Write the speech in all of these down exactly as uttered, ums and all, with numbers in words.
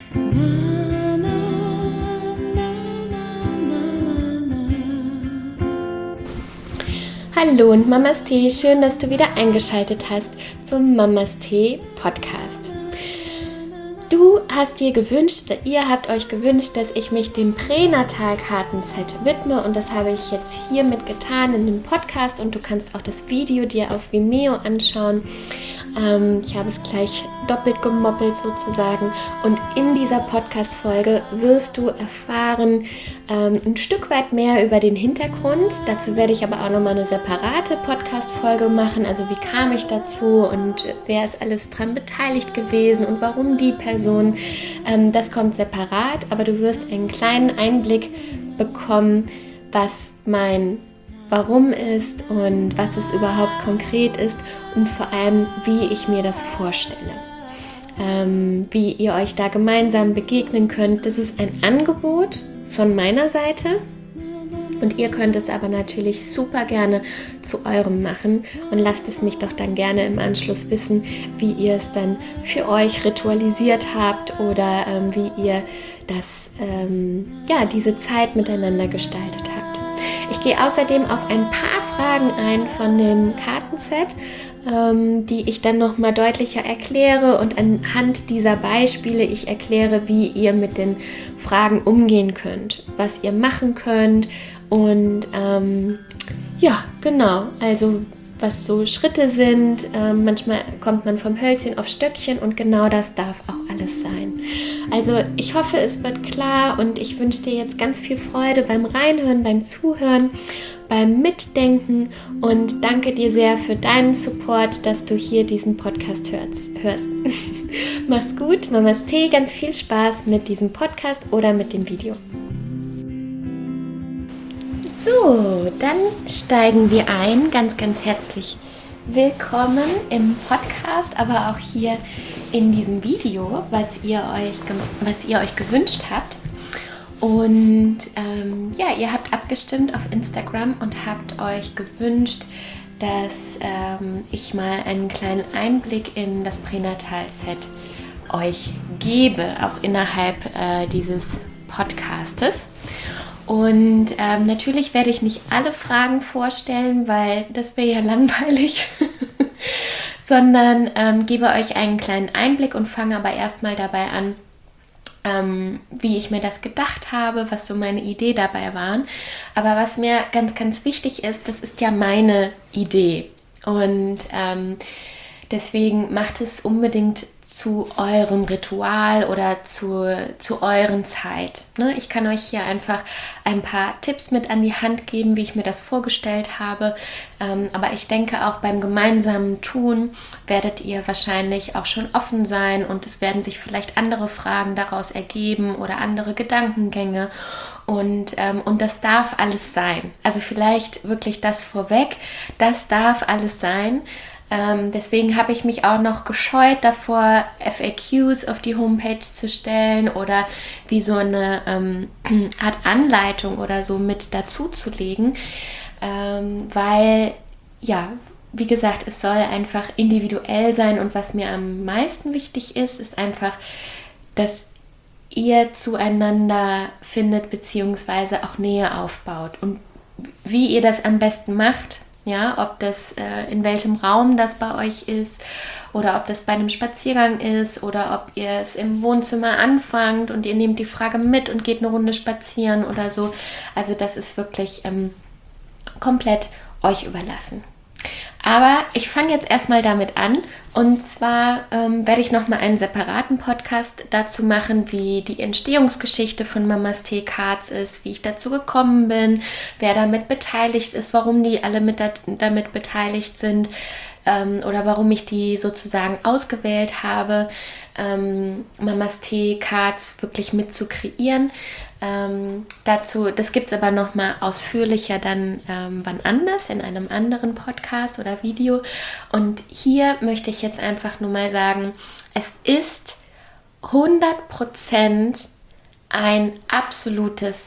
Hallo und Mamas Tee, schön, dass du wieder eingeschaltet hast zum Mamas Tee Podcast. Du hast dir gewünscht, oder ihr habt euch gewünscht, dass ich mich dem Pränatalkartenset widme und das habe ich jetzt hiermit getan in dem Podcast und du kannst auch das Video dir auf Vimeo anschauen. Ähm, ich habe es gleich doppelt gemoppelt sozusagen und in dieser Podcast-Folge wirst du erfahren ähm, ein Stück weit mehr über den Hintergrund. Dazu werde ich aber auch nochmal eine separate Podcast-Folge machen, also wie kam ich dazu und wer ist alles dran beteiligt gewesen und warum die Person. Ähm, das kommt separat, aber du wirst einen kleinen Einblick bekommen, was mein Warum ist und was es überhaupt konkret ist und vor allem, wie ich mir das vorstelle. Ähm, wie ihr euch da gemeinsam begegnen könnt. Das ist ein Angebot von meiner Seite und ihr könnt es aber natürlich super gerne zu eurem machen und lasst es mich doch dann gerne im Anschluss wissen, wie ihr es dann für euch ritualisiert habt oder ähm, wie ihr das, ähm, ja, diese Zeit miteinander gestaltet habt. Ich gehe außerdem auf ein paar Fragen ein von dem Kartenset, ähm, die ich dann nochmal deutlicher erkläre und anhand dieser Beispiele ich erkläre, wie ihr mit den Fragen umgehen könnt, was ihr machen könnt und ähm, ja, genau, also was so Schritte sind. Ähm, manchmal kommt man vom Hölzchen auf Stöckchen und genau das darf auch alles sein. Also ich hoffe, es wird klar und ich wünsche dir jetzt ganz viel Freude beim Reinhören, beim Zuhören, beim Mitdenken und danke dir sehr für deinen Support, dass du hier diesen Podcast hörst. Mach's gut, Mamas Tee, ganz viel Spaß mit diesem Podcast oder mit dem Video. So, dann steigen wir ein. Ganz, ganz herzlich willkommen im Podcast, aber auch hier in diesem Video, was ihr euch, was ihr euch gewünscht habt. Und ähm, ja, ihr habt abgestimmt auf Instagram und habt euch gewünscht, dass ähm, ich mal einen kleinen Einblick in das Pränatal-Set euch gebe, auch innerhalb äh, dieses Podcastes. Und ähm, natürlich werde ich nicht alle Fragen vorstellen, weil das wäre ja langweilig, sondern ähm, gebe euch einen kleinen Einblick und fange aber erstmal dabei an, ähm, wie ich mir das gedacht habe, was so meine Idee dabei waren. Aber was mir ganz, ganz wichtig ist, das ist ja meine Idee und ähm, deswegen macht es unbedingt zu eurem Ritual oder zu, zu euren Zeit. Ne? Ich kann euch hier einfach ein paar Tipps mit an die Hand geben, wie ich mir das vorgestellt habe. Ähm, aber ich denke auch beim gemeinsamen Tun werdet ihr wahrscheinlich auch schon offen sein und es werden sich vielleicht andere Fragen daraus ergeben oder andere Gedankengänge. Und, ähm, und das darf alles sein. Also vielleicht wirklich das vorweg, das darf alles sein. Ähm, deswegen habe ich mich auch noch gescheut davor, F A Qs auf die Homepage zu stellen oder wie so eine ähm, Art Anleitung oder so mit dazu zu legen, ähm, weil, ja, wie gesagt, es soll einfach individuell sein und was mir am meisten wichtig ist, ist einfach, dass ihr zueinander findet beziehungsweise auch Nähe aufbaut und wie ihr das am besten macht. Ja, ob das äh, in welchem Raum das bei euch ist oder ob das bei einem Spaziergang ist oder ob ihr es im Wohnzimmer anfangt und ihr nehmt die Frage mit und geht eine Runde spazieren oder so. Also das ist wirklich ähm, komplett euch überlassen. Aber ich fange jetzt erstmal damit an und zwar ähm, werde ich nochmal einen separaten Podcast dazu machen, wie die Entstehungsgeschichte von Mamas Tee Cards ist, wie ich dazu gekommen bin, wer damit beteiligt ist, warum die alle mit dat- damit beteiligt sind ähm, oder warum ich die sozusagen ausgewählt habe, ähm, Mamas Tee Cards wirklich mit zu kreieren. Ähm, dazu, das gibt es aber nochmal ausführlicher dann ähm, wann anders, in einem anderen Podcast oder Video. Und hier möchte ich jetzt einfach nur mal sagen, es ist hundert Prozent ein absolutes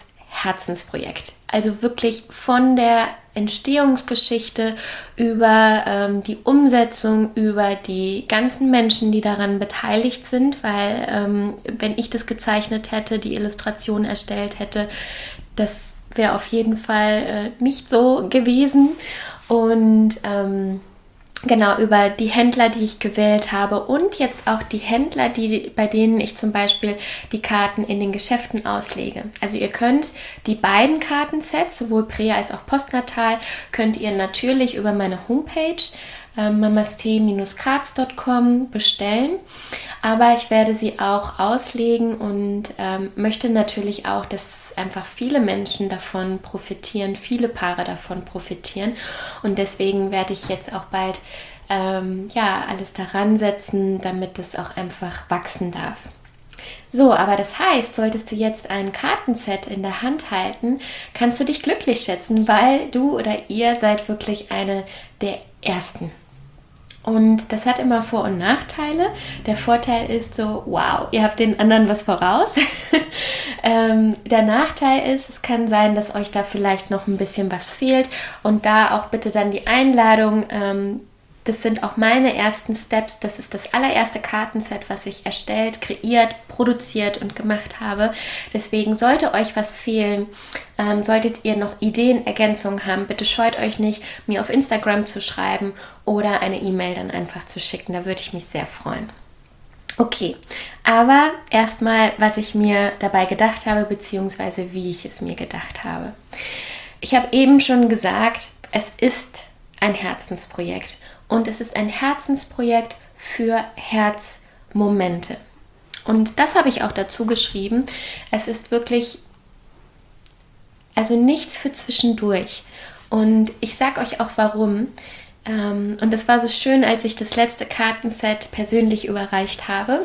Herzensprojekt. Also wirklich von der Entstehungsgeschichte über ähm, die Umsetzung, über die ganzen Menschen, die daran beteiligt sind, weil ähm, wenn ich das gezeichnet hätte, die Illustration erstellt hätte, das wäre auf jeden Fall äh, nicht so gewesen. Und ähm, Genau, über die Händler, die ich gewählt habe und jetzt auch die Händler, die, bei denen ich zum Beispiel die Karten in den Geschäften auslege. Also ihr könnt die beiden Kartensets, sowohl Prä- als auch Postnatal, könnt ihr natürlich über meine Homepage äh, mamastee cards punkt com bestellen. Aber ich werde sie auch auslegen und ähm, möchte natürlich auch, dass einfach viele Menschen davon profitieren, viele Paare davon profitieren. Und deswegen werde ich jetzt auch bald ähm, ja, alles daran setzen, damit es auch einfach wachsen darf. So, aber das heißt, solltest du jetzt ein Kartenset in der Hand halten, kannst du dich glücklich schätzen, weil du oder ihr seid wirklich eine der Ersten. Und das hat immer Vor- und Nachteile. Der Vorteil ist so, wow, ihr habt den anderen was voraus. ähm, der Nachteil ist, es kann sein, dass euch da vielleicht noch ein bisschen was fehlt. Und da auch bitte dann die Einladung, ähm, das sind auch meine ersten Steps. Das ist das allererste Kartenset, was ich erstellt, kreiert, produziert und gemacht habe. Deswegen sollte euch was fehlen, ähm, solltet ihr noch Ideen, Ergänzungen haben, bitte scheut euch nicht, mir auf Instagram zu schreiben oder eine E-Mail dann einfach zu schicken. Da würde ich mich sehr freuen. Okay, aber erstmal, was ich mir dabei gedacht habe, beziehungsweise wie ich es mir gedacht habe. Ich habe eben schon gesagt, es ist ein Herzensprojekt. Und es ist ein Herzensprojekt für Herzmomente. Und das habe ich auch dazu geschrieben. Es ist wirklich, also nichts für zwischendurch. Und ich sage euch auch warum. Und das war so schön, als ich das letzte Kartenset persönlich überreicht habe.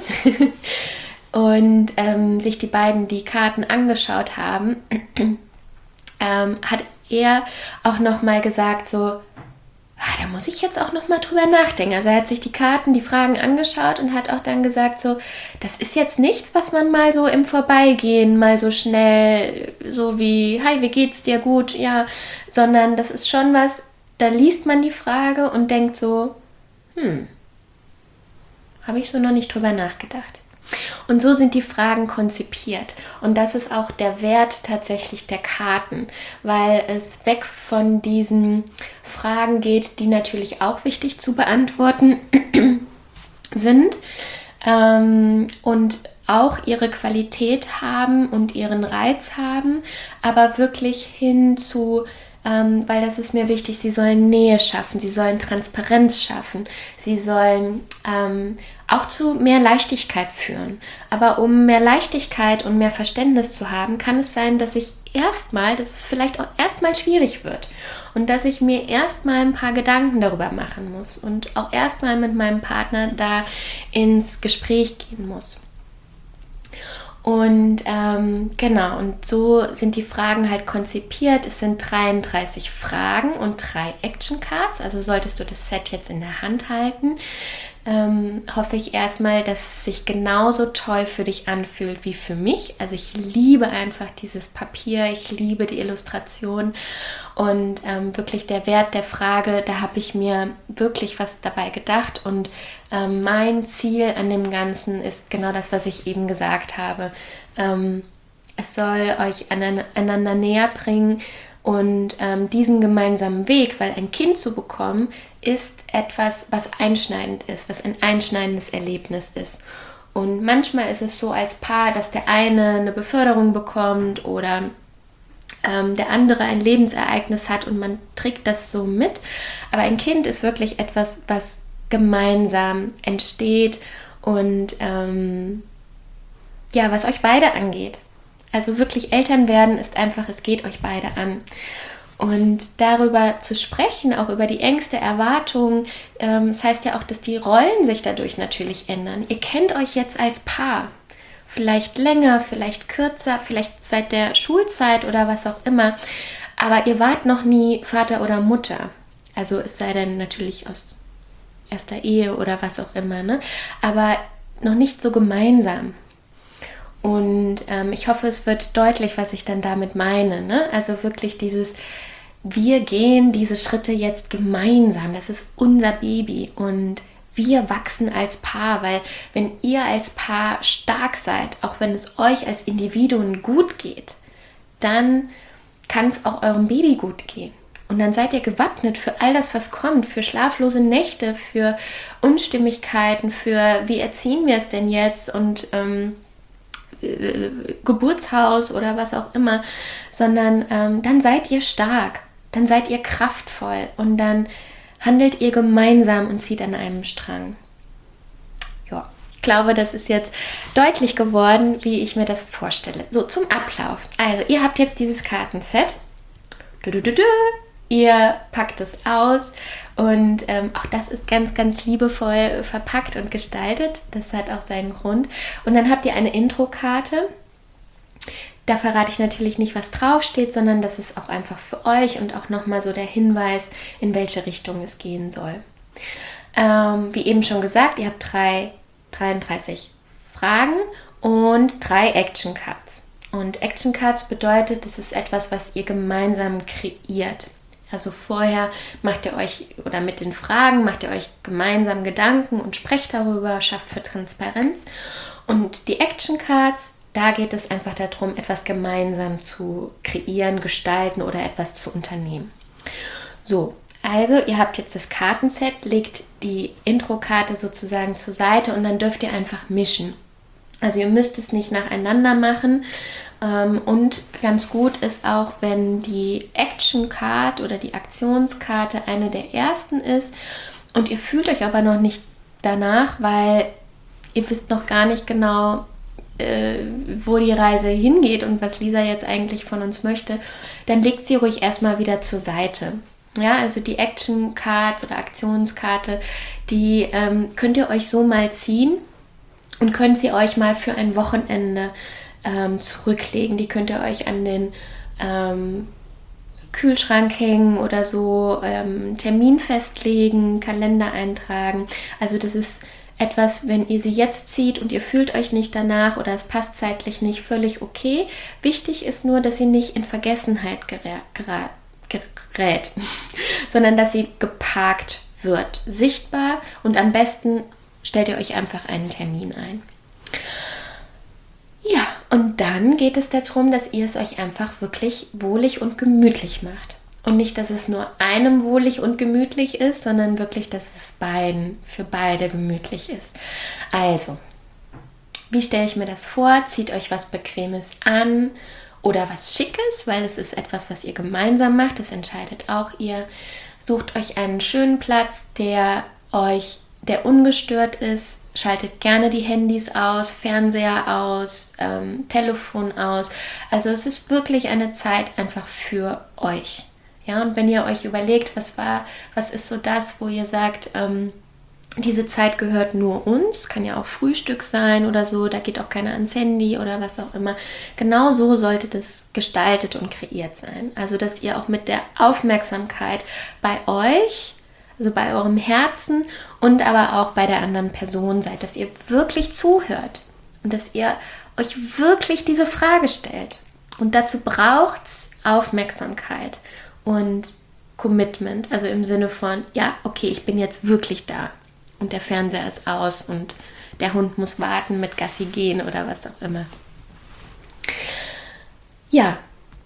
Und ähm, sich die beiden die Karten angeschaut haben, ähm, hat er auch nochmal gesagt, so, Ah, da muss ich jetzt auch noch mal drüber nachdenken. Also er hat sich die Karten, die Fragen angeschaut und hat auch dann gesagt, so, das ist jetzt nichts, was man mal so im Vorbeigehen, mal so schnell, so wie, hi, wie geht's dir, gut, ja, sondern das ist schon was, da liest man die Frage und denkt so, hm, habe ich so noch nicht drüber nachgedacht. Und so sind die Fragen konzipiert. Und das ist auch der Wert tatsächlich der Karten, weil es weg von diesen Fragen geht, die natürlich auch wichtig zu beantworten sind ähm, und auch ihre Qualität haben und ihren Reiz haben, aber wirklich hin zu, ähm, weil das ist mir wichtig, sie sollen Nähe schaffen, sie sollen Transparenz schaffen, sie sollen ähm, auch zu mehr Leichtigkeit führen. Aber um mehr Leichtigkeit und mehr Verständnis zu haben, kann es sein, dass ich erstmal, dass es vielleicht auch erstmal schwierig wird und dass ich mir erstmal ein paar Gedanken darüber machen muss und auch erstmal mit meinem Partner da ins Gespräch gehen muss. Und ähm, genau, und so sind die Fragen halt konzipiert. Es sind dreiunddreißig Fragen und drei Action Cards. Also solltest du das Set jetzt in der Hand halten, ähm, hoffe ich erstmal, dass es sich genauso toll für dich anfühlt wie für mich. Also ich liebe einfach dieses Papier, ich liebe die Illustration und ähm, wirklich der Wert der Frage, da habe ich mir wirklich was dabei gedacht und ähm, mein Ziel an dem Ganzen ist genau das, was ich eben gesagt habe. Ähm, es soll euch einander näher bringen und ähm, diesen gemeinsamen Weg, weil ein Kind zu bekommen, ist etwas, was einschneidend ist, was ein einschneidendes Erlebnis ist. Und manchmal ist es so als Paar, dass der eine eine Beförderung bekommt oder ähm, der andere ein Lebensereignis hat und man trägt das so mit. Aber ein Kind ist wirklich etwas, was gemeinsam entsteht und ähm, ja, was euch beide angeht. Also wirklich Eltern werden ist einfach, es geht euch beide an. Und darüber zu sprechen, auch über die Ängste, Erwartungen, ähm, das heißt ja auch, dass die Rollen sich dadurch natürlich ändern. Ihr kennt euch jetzt als Paar, vielleicht länger, vielleicht kürzer, vielleicht seit der Schulzeit oder was auch immer, aber ihr wart noch nie Vater oder Mutter. Also es sei denn natürlich aus erster Ehe oder was auch immer, ne? Aber noch nicht so gemeinsam. Und ähm, ich hoffe, es wird deutlich, was ich dann damit meine. Ne? Also wirklich dieses, wir gehen diese Schritte jetzt gemeinsam. Das ist unser Baby und wir wachsen als Paar, weil wenn ihr als Paar stark seid, auch wenn es euch als Individuen gut geht, dann kann es auch eurem Baby gut gehen. Und dann seid ihr gewappnet für all das, was kommt, für schlaflose Nächte, für Unstimmigkeiten, für wie erziehen wir es denn jetzt und ähm, äh, Geburtshaus oder was auch immer, sondern ähm, dann seid ihr stark, dann seid ihr kraftvoll und dann handelt ihr gemeinsam und zieht an einem Strang. Ja, ich glaube, das ist jetzt deutlich geworden, wie ich mir das vorstelle. So, zum Ablauf. Also, ihr habt jetzt dieses Kartenset. Du, du, du, du. Ihr packt es aus und ähm, auch das ist ganz, ganz liebevoll verpackt und gestaltet. Das hat auch seinen Grund. Und dann habt ihr eine Intro-Karte. Da verrate ich natürlich nicht, was draufsteht, sondern das ist auch einfach für euch und auch nochmal so der Hinweis, in welche Richtung es gehen soll. Ähm, wie eben schon gesagt, ihr habt drei, dreiunddreißig Fragen und drei Action Cards. Und Action Cards bedeutet, das ist etwas, was ihr gemeinsam kreiert. Also vorher macht ihr euch, oder mit den Fragen macht ihr euch gemeinsam Gedanken und sprecht darüber, schafft für Transparenz. Und die Action Cards, da geht es einfach darum, etwas gemeinsam zu kreieren, gestalten oder etwas zu unternehmen. So, also ihr habt jetzt das Kartenset, legt die Intro-Karte sozusagen zur Seite und dann dürft ihr einfach mischen. Also ihr müsst es nicht nacheinander machen. Und ganz gut ist auch, wenn die Action Card oder die Aktionskarte eine der ersten ist und ihr fühlt euch aber noch nicht danach, weil ihr wisst noch gar nicht genau, äh, wo die Reise hingeht und was Lisa jetzt eigentlich von uns möchte, dann legt sie ruhig erstmal wieder zur Seite. Ja, also die Action Cards oder Aktionskarte, die ähm, könnt ihr euch so mal ziehen und könnt sie euch mal für ein Wochenende ähm, zurücklegen. Die könnt ihr euch an den ähm, Kühlschrank hängen oder so, ähm, Termin festlegen, Kalender eintragen. Also das ist etwas, wenn ihr sie jetzt zieht und ihr fühlt euch nicht danach oder es passt zeitlich nicht, völlig okay. Wichtig ist nur, dass sie nicht in Vergessenheit gerä- gerä- gerät, sondern dass sie geparkt wird, sichtbar und am besten stellt ihr euch einfach einen Termin ein. Ja, und dann geht es darum, dass ihr es euch einfach wirklich wohlig und gemütlich macht. Und nicht, dass es nur einem wohlig und gemütlich ist, sondern wirklich, dass es beiden, für beide gemütlich ist. Also, wie stelle ich mir das vor? Zieht euch was Bequemes an oder was Schickes, weil es ist etwas, was ihr gemeinsam macht. Das entscheidet auch ihr. Sucht euch einen schönen Platz, der euch, der ungestört ist. Schaltet gerne die Handys aus, Fernseher aus, ähm, Telefon aus. Also es ist wirklich eine Zeit einfach für euch. Ja, und wenn ihr euch überlegt, was war, was ist so das, wo ihr sagt, ähm, diese Zeit gehört nur uns, kann ja auch Frühstück sein oder so, da geht auch keiner ans Handy oder was auch immer. Genau so sollte das gestaltet und kreiert sein. Also dass ihr auch mit der Aufmerksamkeit bei euch, also bei eurem Herzen und aber auch bei der anderen Person seid, dass ihr wirklich zuhört und dass ihr euch wirklich diese Frage stellt. Und dazu braucht es Aufmerksamkeit und Commitment, also im Sinne von, ja, okay, ich bin jetzt wirklich da und der Fernseher ist aus und der Hund muss warten mit Gassi gehen oder was auch immer. Ja,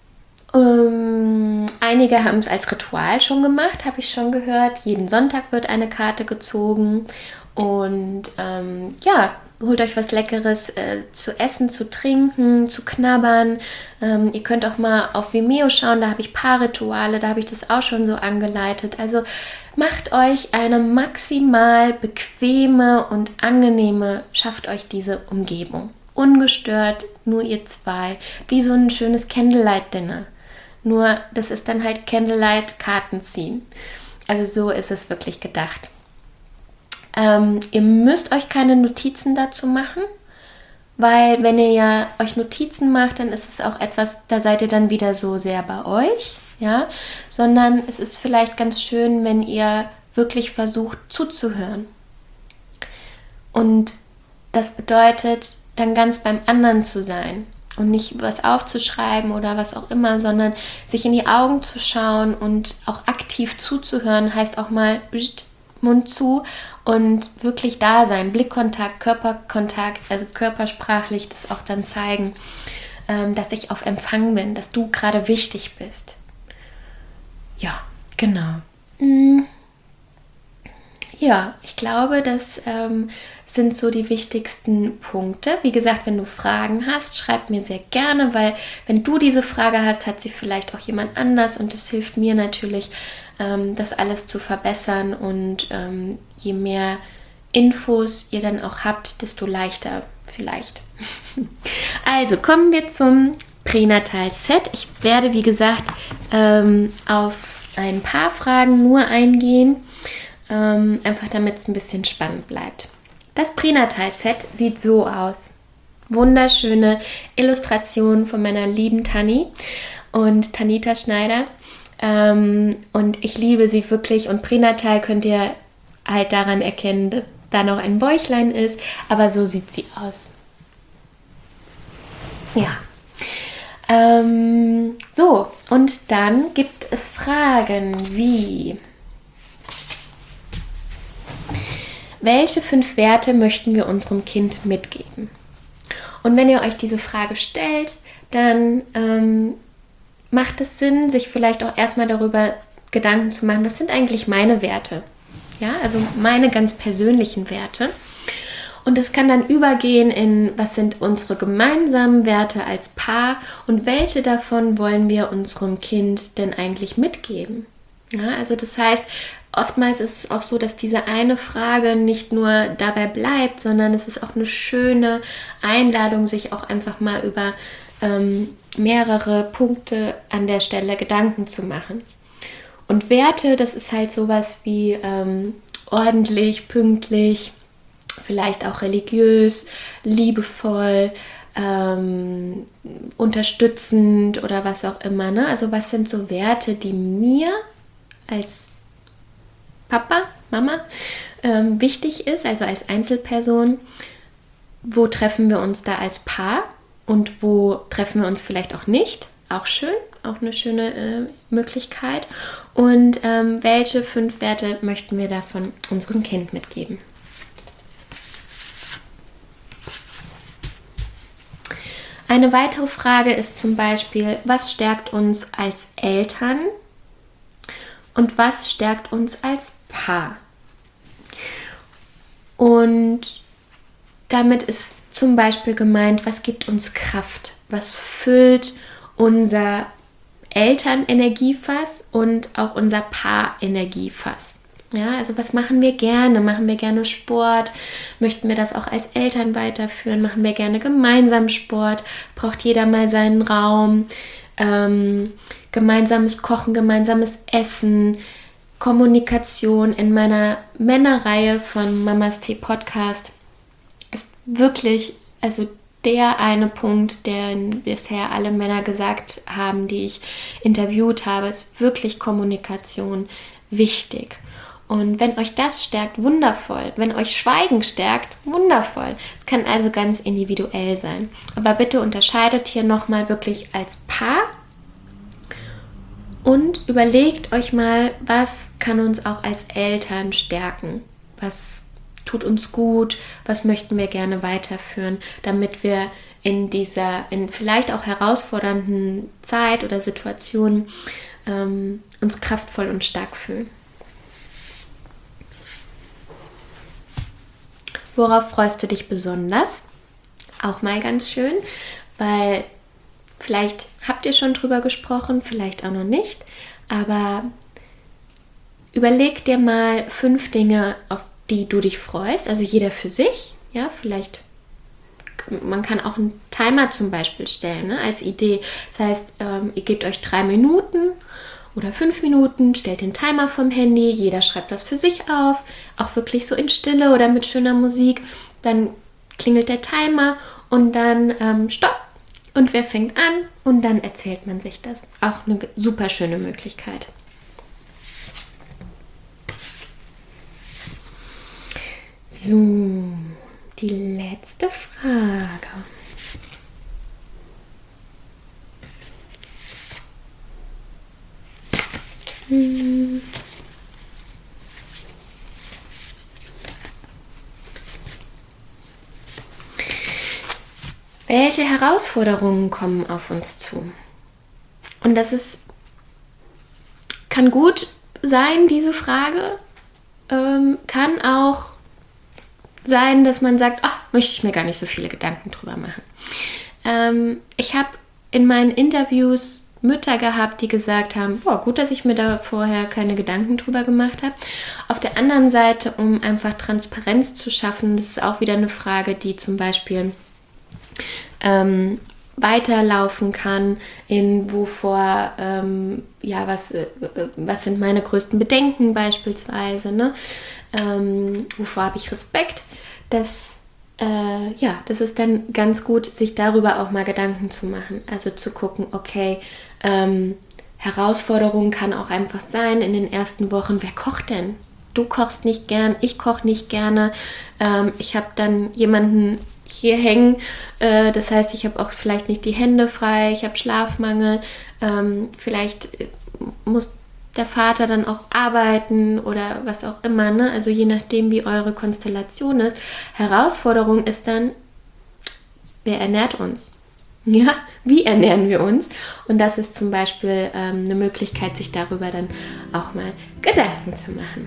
Ähm, einige haben es als Ritual schon gemacht, habe ich schon gehört. Jeden Sonntag wird eine Karte gezogen und ähm, ja, holt euch was Leckeres äh, zu essen, zu trinken, zu knabbern. Ähm, ihr könnt auch mal auf Vimeo schauen, da habe ich Paarrituale, da habe ich das auch schon so angeleitet. Also macht euch eine maximal bequeme und angenehme, schafft euch diese Umgebung. Ungestört, nur ihr zwei, wie so ein schönes Candlelight-Dinner. Nur, das ist dann halt Candlelight-Karten ziehen. Also so ist es wirklich gedacht. Ähm, ihr müsst euch keine Notizen dazu machen, weil wenn ihr ja euch Notizen macht, dann ist es auch etwas, da seid ihr dann wieder so sehr bei euch, ja, sondern es ist vielleicht ganz schön, wenn ihr wirklich versucht zuzuhören. Und das bedeutet, dann ganz beim anderen zu sein und nicht was aufzuschreiben oder was auch immer, sondern sich in die Augen zu schauen und auch aktiv zuzuhören, heißt auch mal Mund zu und wirklich da sein, Blickkontakt, Körperkontakt, also körpersprachlich das auch dann zeigen, ähm, dass ich auf Empfang bin, dass du gerade wichtig bist. Ja, genau. Mhm. Ja, ich glaube, das ähm, sind so die wichtigsten Punkte. Wie gesagt, wenn du Fragen hast, schreib mir sehr gerne, weil wenn du diese Frage hast, hat sie vielleicht auch jemand anders und es hilft mir natürlich, ähm, das alles zu verbessern und ähm, je mehr Infos ihr dann auch habt, desto leichter vielleicht. Also kommen wir zum Pränatal-Set. Ich werde, wie gesagt, ähm, auf ein paar Fragen nur eingehen. Ähm, einfach damit es ein bisschen spannend bleibt. Das Pränatal-Set sieht so aus. Wunderschöne Illustrationen von meiner lieben Tanni und Tanita Schneider. Ähm, und ich liebe sie wirklich. Und Pränatal könnt ihr halt daran erkennen, dass da noch ein Bäuchlein ist. Aber so sieht sie aus. Ja. Ähm, so, und dann gibt es Fragen wie: Welche fünf Werte möchten wir unserem Kind mitgeben? Und wenn ihr euch diese Frage stellt, dann ähm, macht es Sinn, sich vielleicht auch erstmal darüber Gedanken zu machen, was sind eigentlich meine Werte? Ja, also meine ganz persönlichen Werte. Und es kann dann übergehen in, was sind unsere gemeinsamen Werte als Paar und welche davon wollen wir unserem Kind denn eigentlich mitgeben? Ja, also das heißt, oftmals ist es auch so, dass diese eine Frage nicht nur dabei bleibt, sondern es ist auch eine schöne Einladung, sich auch einfach mal über ähm, mehrere Punkte an der Stelle Gedanken zu machen. Und Werte, das ist halt sowas wie ähm, ordentlich, pünktlich, vielleicht auch religiös, liebevoll, ähm, unterstützend oder was auch immer. Ne? Also was sind so Werte, die mir als Papa, Mama ähm, wichtig ist, also als Einzelperson? Wo treffen wir uns da als Paar und wo treffen wir uns vielleicht auch nicht? Auch schön, auch eine schöne äh, Möglichkeit. Und ähm, welche fünf Werte möchten wir davon unserem Kind mitgeben? Eine weitere Frage ist zum Beispiel, was stärkt uns als Eltern und was stärkt uns als Paar? Und damit ist zum Beispiel gemeint, was gibt uns Kraft? Was füllt unser Elternenergiefass und auch unser Paar-Energiefass? Ja, also was machen wir gerne? Machen wir gerne Sport? Möchten wir das auch als Eltern weiterführen? Machen wir gerne gemeinsam Sport? Braucht jeder mal seinen Raum? Ähm, gemeinsames Kochen, gemeinsames Essen, Kommunikation. In meiner Männerreihe von Mamas Tee Podcast ist wirklich, also der eine Punkt, den bisher alle Männer gesagt haben, die ich interviewt habe, ist wirklich Kommunikation wichtig. Und wenn euch das stärkt, wundervoll. Wenn euch Schweigen stärkt, wundervoll. Es kann also ganz individuell sein. Aber bitte unterscheidet hier nochmal wirklich als Paar und überlegt euch mal, was kann uns auch als Eltern stärken? Was tut uns gut? Was möchten wir gerne weiterführen, damit wir in dieser, in vielleicht auch herausfordernden Zeit oder Situation ähm, uns kraftvoll und stark fühlen? Worauf freust du dich besonders? Auch mal ganz schön, weil vielleicht habt ihr schon drüber gesprochen, vielleicht auch noch nicht, aber überleg dir mal fünf Dinge, auf die du dich freust, also jeder für sich, ja, vielleicht, man kann auch einen Timer zum Beispiel stellen, ne, als Idee, das heißt, ähm, ihr gebt euch drei Minuten oder fünf Minuten, stellt den Timer vom Handy, jeder schreibt was für sich auf, auch wirklich so in Stille oder mit schöner Musik. Dann klingelt der Timer und dann ähm, stopp. Und wer fängt an? Und dann erzählt man sich das. Auch eine super schöne Möglichkeit. So, die letzte Frage. Hm. Welche Herausforderungen kommen auf uns zu? Und das ist, kann gut sein, diese Frage. Ähm, kann auch sein, dass man sagt, ach, möchte ich mir gar nicht so viele Gedanken drüber machen. Ähm, ich habe in meinen Interviews Mütter gehabt, die gesagt haben, boah, gut, dass ich mir da vorher keine Gedanken drüber gemacht habe. Auf der anderen Seite, um einfach Transparenz zu schaffen, das ist auch wieder eine Frage, die zum Beispiel ähm, weiterlaufen kann, in wovor, ähm, ja, was, äh, was sind meine größten Bedenken beispielsweise, ne? Ähm, wovor habe ich Respekt, das, äh, ja, das ist dann ganz gut, sich darüber auch mal Gedanken zu machen, also zu gucken, okay, ähm, Herausforderung kann auch einfach sein in den ersten Wochen, wer kocht denn? Du kochst nicht gern, ich koche nicht gerne, ähm, ich habe dann jemanden hier hängen, äh, das heißt, ich habe auch vielleicht nicht die Hände frei, ich habe Schlafmangel, ähm, vielleicht muss der Vater dann auch arbeiten oder was auch immer, ne? Also je nachdem, wie eure Konstellation ist. Herausforderung ist dann, wer ernährt uns? Ja, wie ernähren wir uns? Und das ist zum Beispiel ähm, eine Möglichkeit, sich darüber dann auch mal Gedanken zu machen.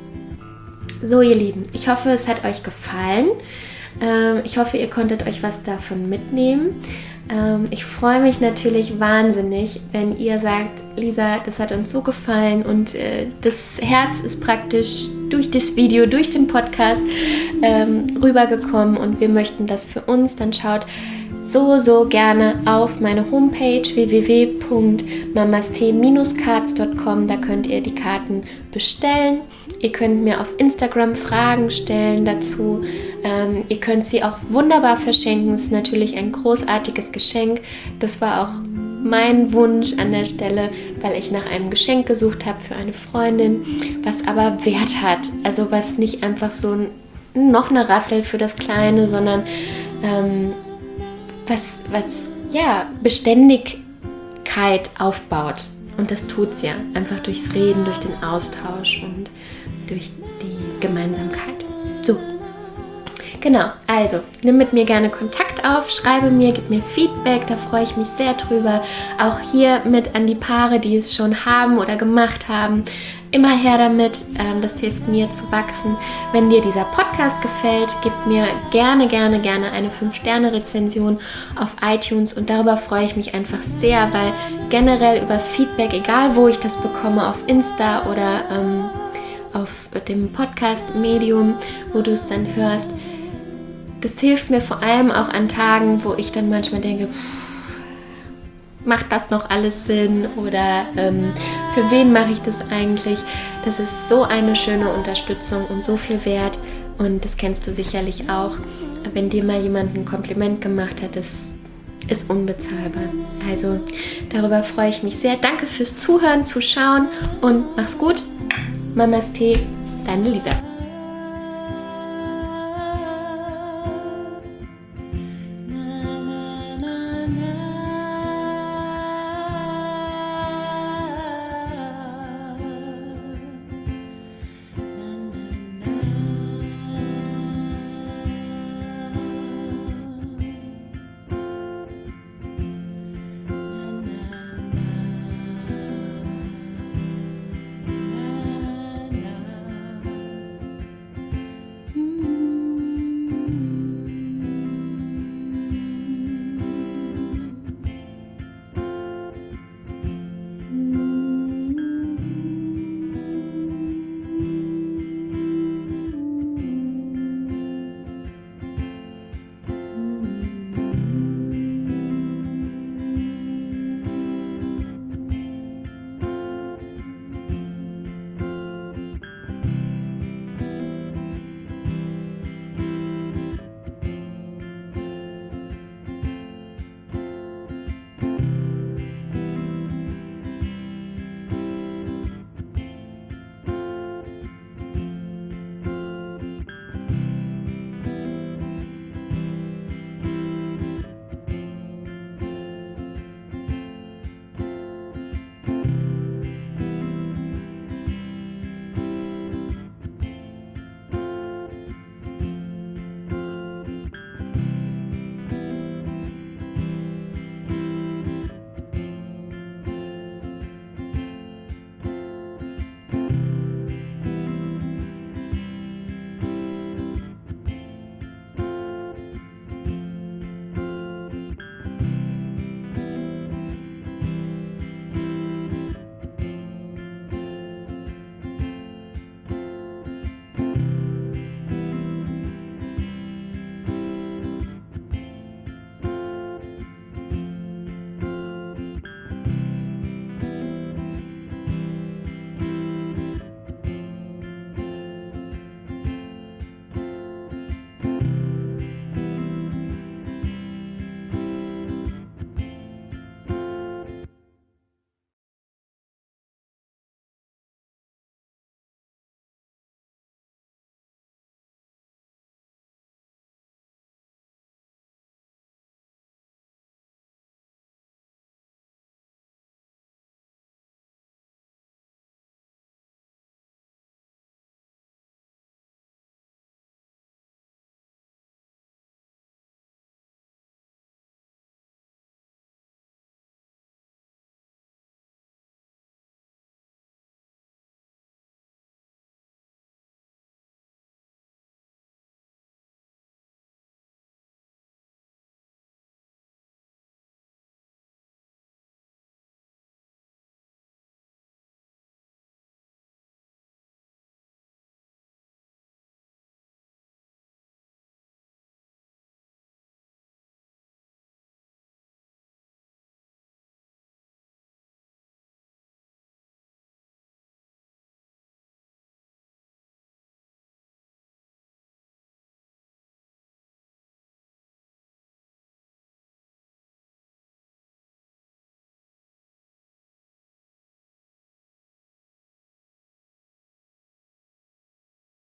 So, ihr Lieben, ich hoffe, es hat euch gefallen. Ähm, ich hoffe, ihr konntet euch was davon mitnehmen. Ähm, ich freue mich natürlich wahnsinnig, wenn ihr sagt, Lisa, das hat uns so gefallen und äh, das Herz ist praktisch durch das Video, durch den Podcast ähm, rübergekommen und wir möchten das für uns. Dann schaut so, so gerne auf meine Homepage w w w punkt mamastee Bindestrich cards punkt com. Da könnt ihr die Karten bestellen. Ihr könnt mir auf Instagram Fragen stellen dazu. Ähm, ihr könnt sie auch wunderbar verschenken. Es ist natürlich ein großartiges Geschenk. Das war auch mein Wunsch an der Stelle, weil ich nach einem Geschenk gesucht habe für eine Freundin, was aber Wert hat. Also was nicht einfach so ein, noch eine Rassel für das Kleine, sondern ähm, was, was ja, Beständigkeit aufbaut. Und das tut es ja. Einfach durchs Reden, durch den Austausch und durch die Gemeinsamkeit. So. Genau, also nimm mit mir gerne Kontakt auf, schreibe mir, gib mir Feedback, da freue ich mich sehr drüber. Auch hier mit an die Paare, die es schon haben oder gemacht haben. Immer her damit, ähm, das hilft mir zu wachsen. Wenn dir dieser Podcast gefällt, gib mir gerne, gerne, gerne eine fünf Sterne Rezension auf iTunes und darüber freue ich mich einfach sehr, weil generell über Feedback, egal wo ich das bekomme, auf Insta oder ähm, auf dem Podcast-Medium, wo du es dann hörst, das hilft mir vor allem auch an Tagen, wo ich dann manchmal denke, macht das noch alles Sinn oder ähm, für wen mache ich das eigentlich? Das ist so eine schöne Unterstützung und so viel wert und das kennst du sicherlich auch, wenn dir mal jemand ein Kompliment gemacht hat, das ist unbezahlbar. Also darüber freue ich mich sehr. Danke fürs Zuhören, Zuschauen und mach's gut. Mamastee, deine Lisa.